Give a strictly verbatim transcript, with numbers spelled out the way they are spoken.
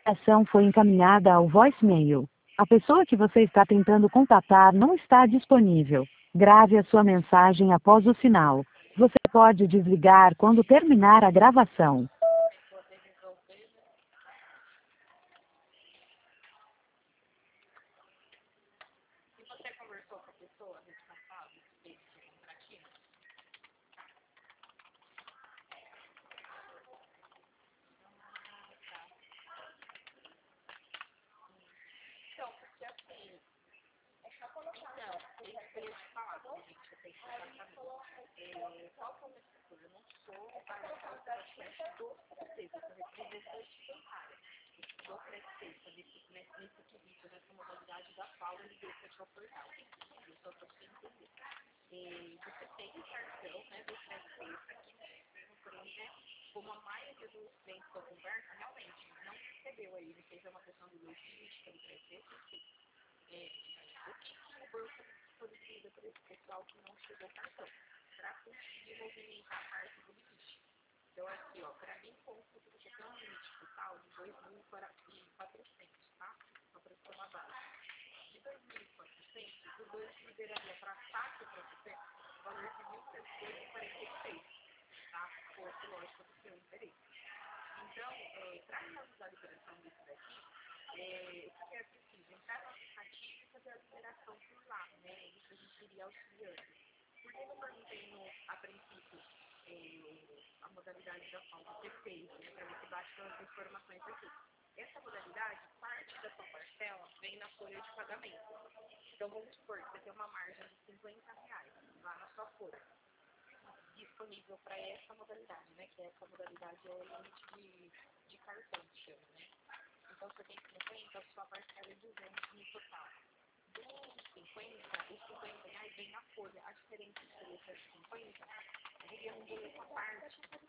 A ligação foi encaminhada ao voicemail. A pessoa que você está tentando contatar não está disponível. Grave a sua mensagem após o sinal. Você pode desligar quando terminar a gravação.